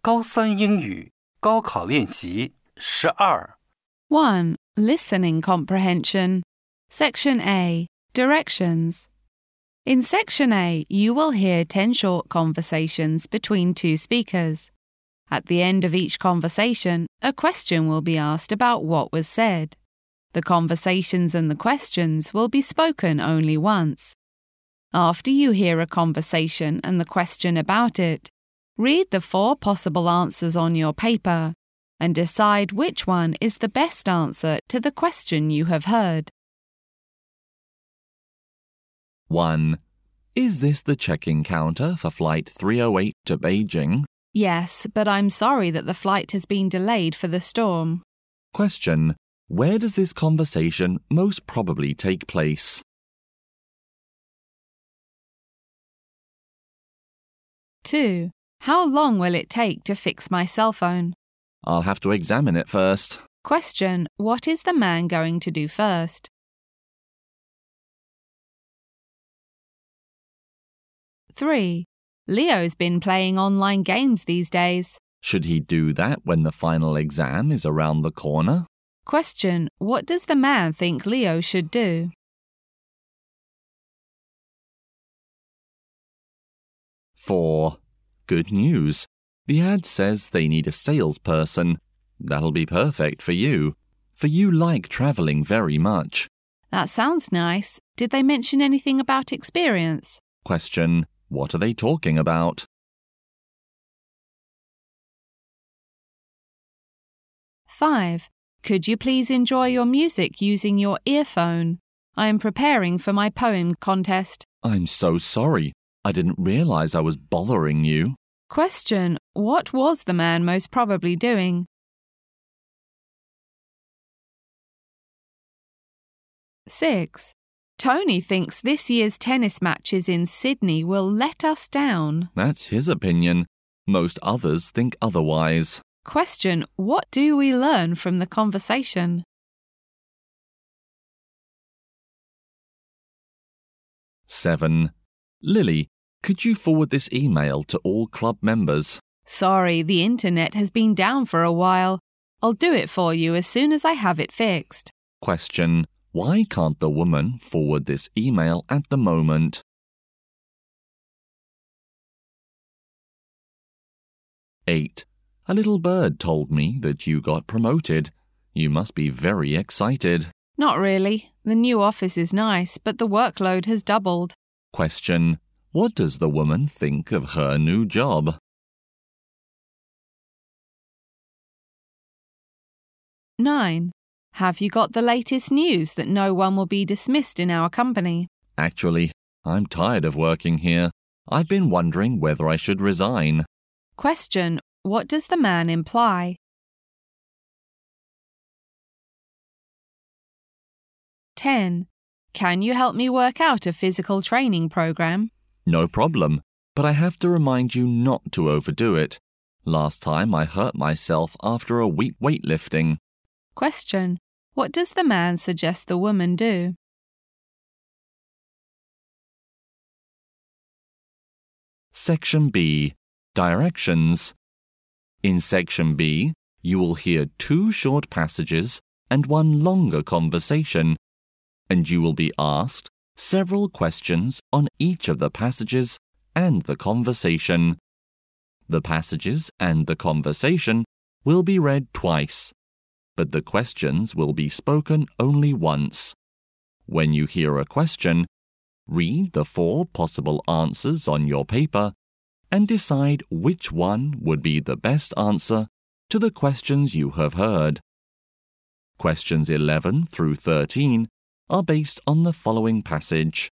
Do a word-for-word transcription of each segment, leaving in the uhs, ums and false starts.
高三英语高考练习十二 one. Listening comprehension. Section A. Directions. In Section A, you will hear ten short conversations between two speakers. At the end of each conversation, a question will be asked about what was said. The conversations and the questions will be spoken only once. After you hear a conversation and the question about it, read the four possible answers on your paper and decide which one is the best answer to the question you have heard. one. Is this the check-in counter for Flight three oh eight to Beijing? Yes, but I'm sorry that the flight has been delayed for the storm. Question. Where does this conversation most probably take place? two. How long will it take to fix my cell phone? I'll have to examine it first. Question. What is the man going to do first? three. Leo's been playing online games these days. Should he do that when the final exam is around the corner? Question. What does the man think Leo should do? four. Good news. The ad says they need a salesperson. That'll be perfect for you, for you like traveling very much. That sounds nice. Did they mention anything about experience? Question. What are they talking about? five. Could you please enjoy your music using your earphone? I am preparing for my poem contest. I'm so sorry. I didn't realize I was bothering you. Question. What was the man most probably doing? six. Tony thinks this year's tennis matches in Sydney will let us down. That's his opinion. Most others think otherwise. Question. What do we learn from the conversation? seven. Lily, could you forward this email to all club members? Sorry, the internet has been down for a while. I'll do it for you as soon as I have it fixed. Question. Why can't the woman forward this email at the moment? eight. A little bird told me that you got promoted. You must be very excited. Not really. The new office is nice, but the workload has doubled. Question. What does the woman think of her new job? nine. Have you got the latest news that no one will be dismissed in our company? Actually, I'm tired of working here. I've been wondering whether I should resign. Question. What does the man imply? ten. Can you help me work out a physical training program? No problem, but I have to remind you not to overdo it. Last time I hurt myself after a week weightlifting. Question. What does the man suggest the woman do? Section B. Directions. In Section B, you will hear two short passages and one longer conversation, and you will be asked several questions on each of the passages and the conversation. The passages and the conversation will be read twice, but the questions will be spoken only once. When you hear a question, read the four possible answers on your paper and decide which one would be the best answer to the questions you have heard. Questions eleven through thirteen are based on the following passage.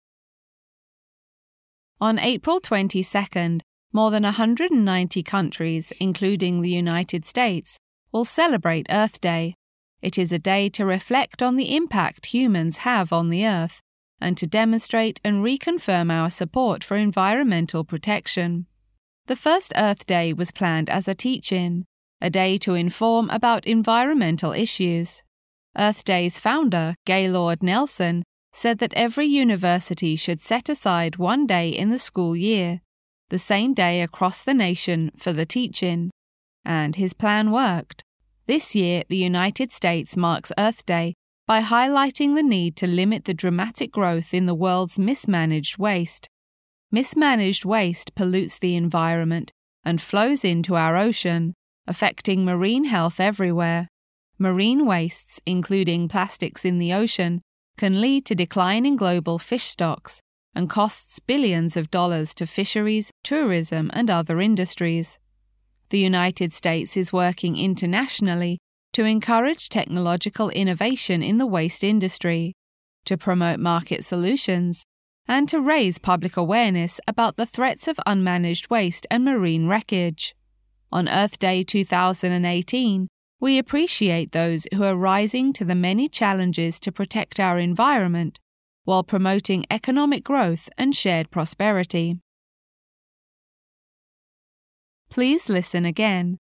On April twenty-second, more than one hundred ninety countries, including the United States, will celebrate Earth Day. It is a day to reflect on the impact humans have on the Earth and to demonstrate and reconfirm our support for environmental protection. The first Earth Day was planned as a teach-in, a day to inform about environmental issues. Earth Day's founder, Gaylord Nelson, said that every university should set aside one day in the school year the same day across the nation for the teach-in. And his plan worked. This year, the United States marks Earth Day by highlighting the need to limit the dramatic growth in the world's mismanaged waste. Mismanaged waste pollutes the environment and flows into our ocean, affecting marine health everywhere. Marine wastes, including plastics in the ocean, can lead to declining global fish stocks and costs billions of dollars to fisheries, tourism, and other industries. The United States is working internationally to encourage technological innovation in the waste industry, to promote market solutions, and to raise public awareness about the threats of unmanaged waste and marine wreckage. On Earth Day two thousand eighteen, we appreciate those who are rising to the many challenges to protect our environment while promoting economic growth and shared prosperity. Please listen again.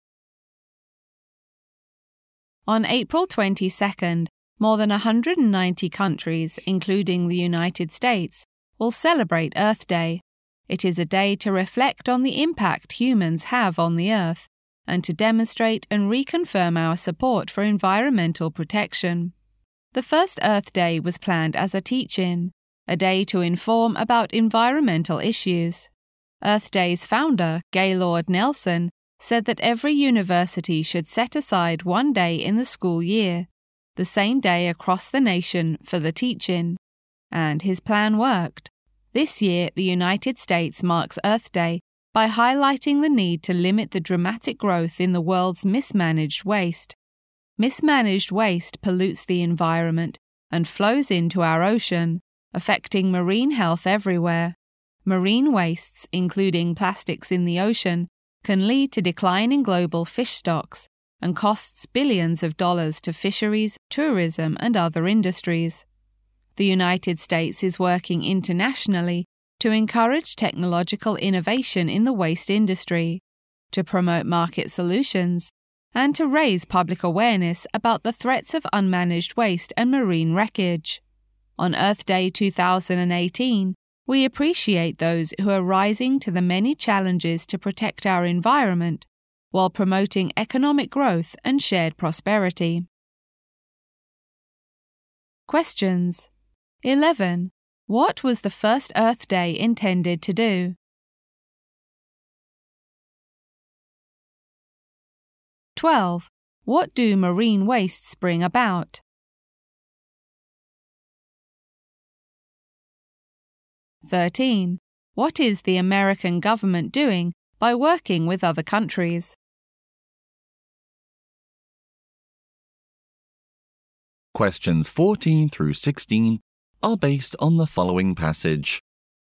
On April twenty-second, more than one hundred ninety countries, including the United States, will celebrate Earth Day. It is a day to reflect on the impact humans have on the Earth and to demonstrate and reconfirm our support for environmental protection. The first Earth Day was planned as a teach-in, a day to inform about environmental issues. Earth Day's founder, Gaylord Nelson, said that every university should set aside one day in the school year, the same day across the nation for the teach-in. And his plan worked. This year, the United States marks Earth Day by highlighting the need to limit the dramatic growth in the world's mismanaged waste. Mismanaged waste pollutes the environment and flows into our ocean, affecting marine health everywhere. Marine wastes, including plastics in the ocean, can lead to declining global fish stocks and costs billions of dollars to fisheries, tourism, and other industries. The United States is working internationally to encourage technological innovation in the waste industry, to promote market solutions, and to raise public awareness about the threats of unmanaged waste and marine wreckage. On Earth Day two thousand eighteen, we appreciate those who are rising to the many challenges to protect our environment while promoting economic growth and shared prosperity. Questions. eleven. What was the first Earth Day intended to do? twelve. What do marine wastes bring about? thirteen. What is the American government doing by working with other countries? Questions fourteen through sixteen are based on the following passage.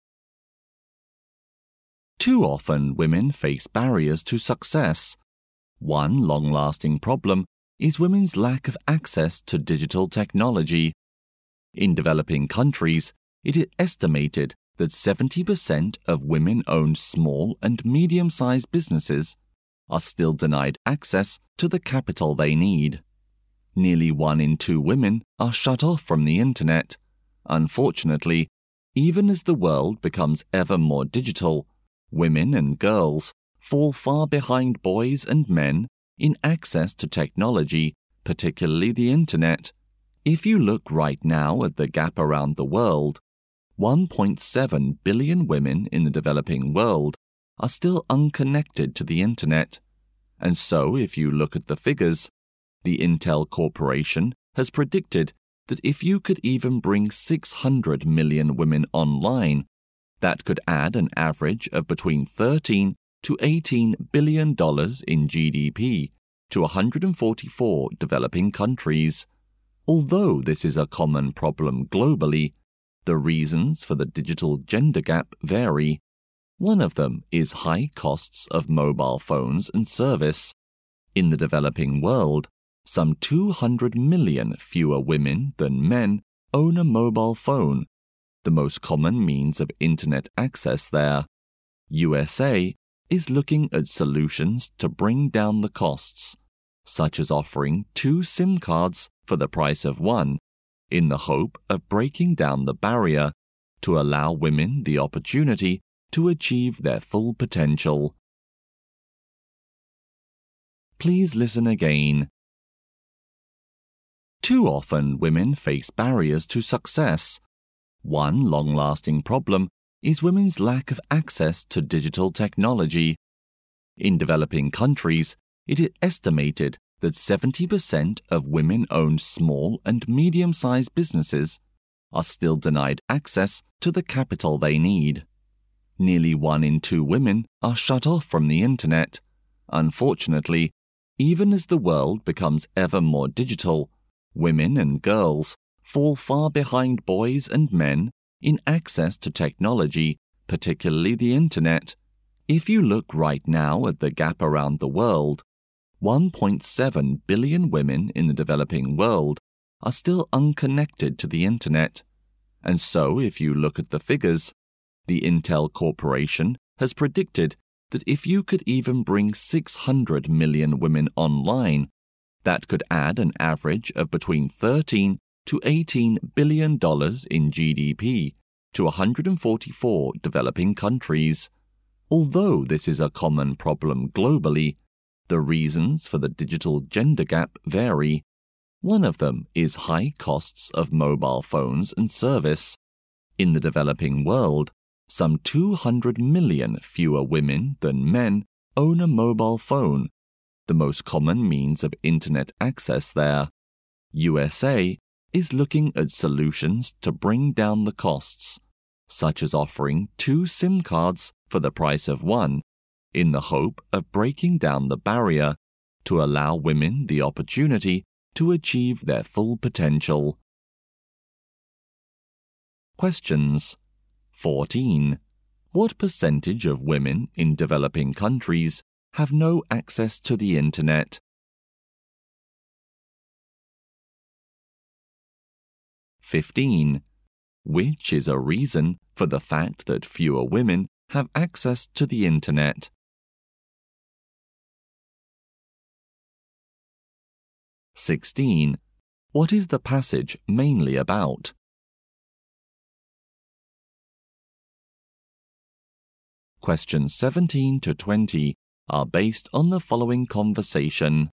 Too often women face barriers to success. One long-lasting problem is women's lack of access to digital technology. In developing countries, it is estimated that seventy percent of women-owned small and medium-sized businesses are still denied access to the capital they need. Nearly one in two women are shut off from the internet. Unfortunately, even as the world becomes ever more digital, women and girls fall far behind boys and men in access to technology, particularly the internet. If you look right now at the gap around the world, one point seven billion women in the developing world are still unconnected to the internet. And so, if you look at the figures, the Intel Corporation has predicted that if you could even bring six hundred million women online, that could add an average of between thirteen to eighteen billion dollars in G D P to one hundred forty-four developing countries. Although this is a common problem globally, the reasons for the digital gender gap vary. One of them is high costs of mobile phones and service. In the developing world, some two hundred million fewer women than men own a mobile phone, the most common means of internet access there. U S A is looking at solutions to bring down the costs, such as offering two SIM cards for the price of one, in the hope of breaking down the barrier to allow women the opportunity to achieve their full potential. Please listen again. Too often women face barriers to success. One long-lasting problem is women's lack of access to digital technology. In developing countries, it is estimated that seventy percent of women-owned small and medium-sized businesses are still denied access to the capital they need. Nearly one in two women are shut off from the internet. Unfortunately, even as the world becomes ever more digital, women and girls fall far behind boys and men in access to technology, particularly the internet. If you look right now at the gap around the world, one point seven billion women in the developing world are still unconnected to the internet. And so, if you look at the figures, the Intel Corporation has predicted that if you could even bring six hundred million women online, that could add an average of between thirteen to eighteen billion dollars in G D P to one hundred forty-four developing countries. Although this is a common problem globally, the reasons for the digital gender gap vary. One of them is high costs of mobile phones and service. In the developing world, some two hundred million fewer women than men own a mobile phone, the most common means of internet access there. U S A is looking at solutions to bring down the costs, such as offering two SIM cards for the price of one, in the hope of breaking down the barrier to allow women the opportunity to achieve their full potential. Questions. fourteen. What percentage of women in developing countries have no access to the internet? fifteen. Which is a reason for the fact that fewer women have access to the internet? sixteen. What is the passage mainly about? Questions seventeen to twenty are based on the following conversation.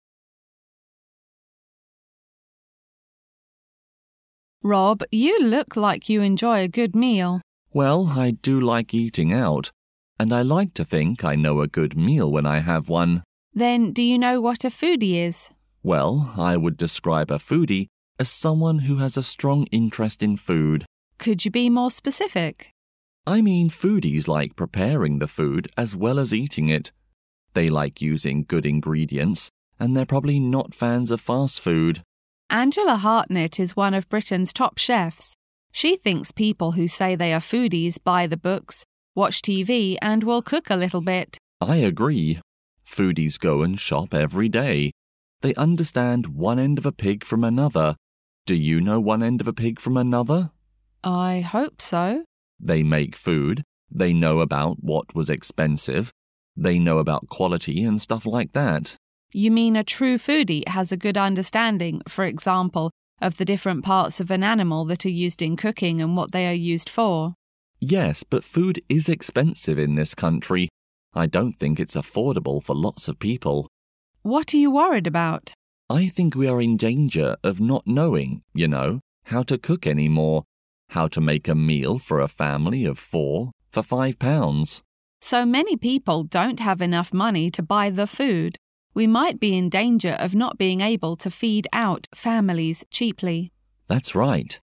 Rob, you look like you enjoy a good meal. Well, I do like eating out, and I like to think I know a good meal when I have one. Then do you know what a foodie is? Well, I would describe a foodie as someone who has a strong interest in food. Could you be more specific? I mean foodies like preparing the food as well as eating it. They like using good ingredients, and they're probably not fans of fast food. Angela Hartnett is one of Britain's top chefs. She thinks people who say they are foodies buy the books, watch T V, and will cook a little bit. I agree. Foodies go and shop every day. They understand one end of a pig from another. Do you know one end of a pig from another? I hope so. They make food. They know about what was expensive. They know about quality and stuff like that. You mean a true foodie has a good understanding, for example, of the different parts of an animal that are used in cooking and what they are used for? Yes, but food is expensive in this country. I don't think it's affordable for lots of people. What are you worried about? I think we are in danger of not knowing, you know, how to cook anymore, how to make a meal for a family of four for five pounds. So many people don't have enough money to buy the food. We might be in danger of not being able to feed out families cheaply. That's right.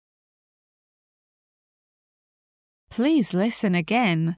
Please listen again.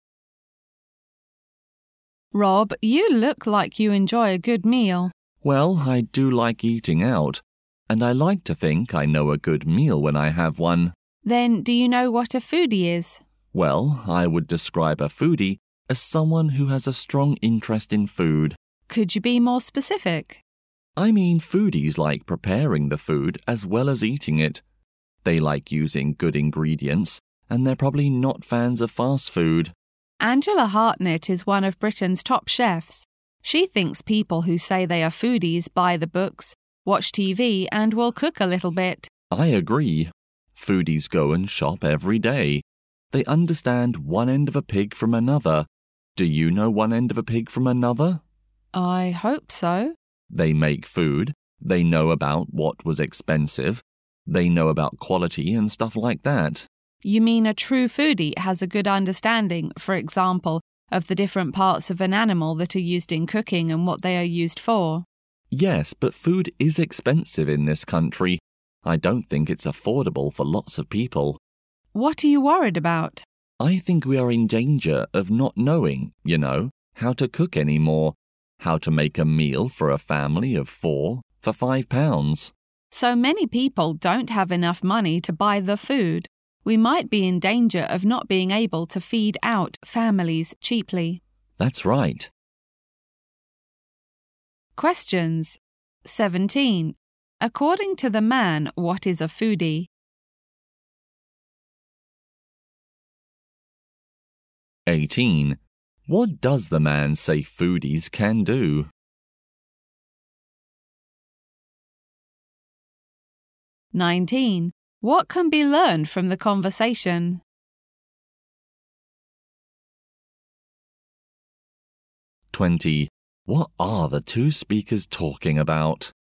Rob, you look like you enjoy a good meal. Well, I do like eating out, and I like to think I know a good meal when I have one. Then do you know what a foodie is? Well, I would describe a foodie as someone who has a strong interest in food. Could you be more specific? I mean foodies like preparing the food as well as eating it. They like using good ingredients, and they're probably not fans of fast food. Angela Hartnett is one of Britain's top chefs. She thinks people who say they are foodies buy the books, watch T V, and will cook a little bit. I agree. Foodies go and shop every day. They understand one end of a pig from another. Do you know one end of a pig from another? I hope so. They make food. They know about what was expensive. They know about quality and stuff like that. You mean a true foodie has a good understanding, for example, of the different parts of an animal that are used in cooking and what they are used for? Yes, but food is expensive in this country. I don't think it's affordable for lots of people. What are you worried about? I think we are in danger of not knowing, you know, how to cook anymore, how to make a meal for a family of four for five pounds. So many people don't have enough money to buy the food. We might be in danger of not being able to feed out families cheaply. That's right. Questions. seventeen. According to the man, what is a foodie? eighteen. What does the man say foodies can do? nineteen. What can be learned from the conversation? twenty. What are the two speakers talking about?